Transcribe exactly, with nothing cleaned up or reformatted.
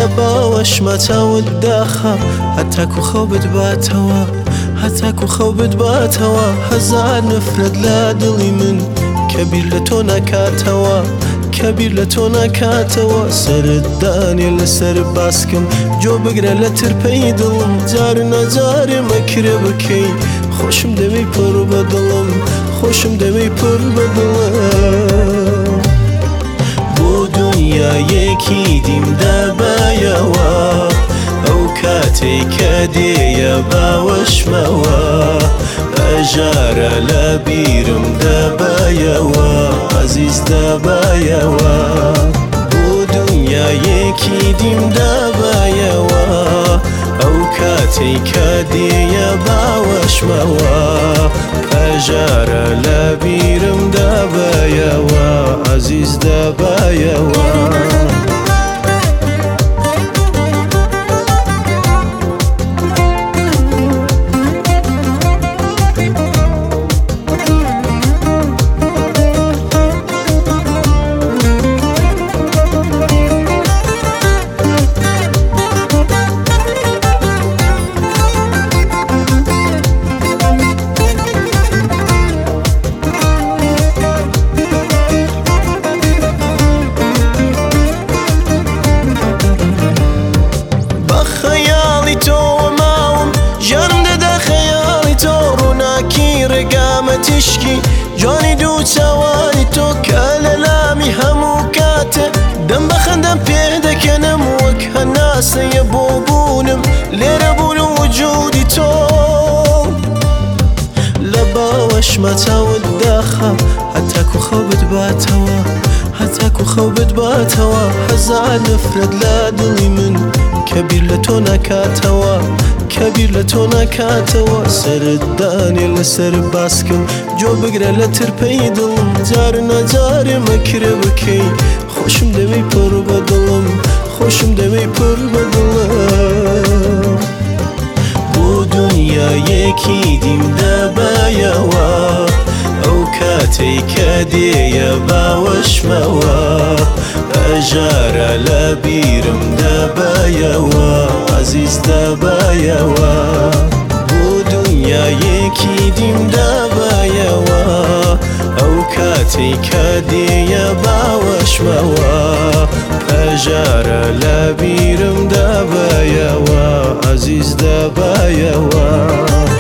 باوەش مەچاوت داخە هەتاکو خەو بتباتەوە هەتاکو خەو بتباتەوە هەزار نفرەت لە دڵی من کەبیر لە تۆ ناکاتەوە کەبیر لە تۆ ناکاتەوە سەرت دانێ لەسەر باسکەم جۆ بگرە لە ترپەی دڵم جار نەجارێ مەکرێ بکەی خۆشم دەوێی پڕ بە دڵم خۆشم دەوێی پڕ بە دڵم بۆ دونیایەکی دیم دەبایەوە ئەو کاتێک کە دێیە باوەشمەوە ئەژارە لە بیرم دەبایەوە عەزیز دەبایەوە بۆ دونیایەکی دیم دەبایەوە ئەو کاتێک کە دێیە باوەشمەوە ئەژارە لە بیرم دەبایەوە عەزیز دەبایەوە تشکی جانی دو چاوانی تۆ کە لە لامی هەموو کاتە دەم بەخەندەم پێ دەکەنم وەک هەناسەیە بۆ بوونم لێرە بوون و وجودی تۆ لە باوەش مەچاوت داخە هەتاکو خەو بتباتەوە هەتاکو خەو بتباتەوە هەزار نفرەت لە دڵی من کەبیر لە تۆ ناکاتەوە کەبیر لە تۆ ناکاتەوە سەرت دانێ لەسەر باسکەم جۆ بگرە لە ترپەی دڵم جار نەجارێ مەکرێ بکەی خۆشم دەوێی پڕ بە دڵم خۆشم دەوێی پڕ بە دڵم بۆ دونیایەکی دیم دەبایەوە ئەو کاتێک کە دێیە باوەشمەوە ئەژارە لە بیرم دەبایەوە عەزیز دەبایەوە بۆ دونیایەکی دیم دەبایەوە ئەو کاتێک کە دێیە باوەشمەوە ئەژارە لە بیرم دەبایەوە عەزیز دەبایەوە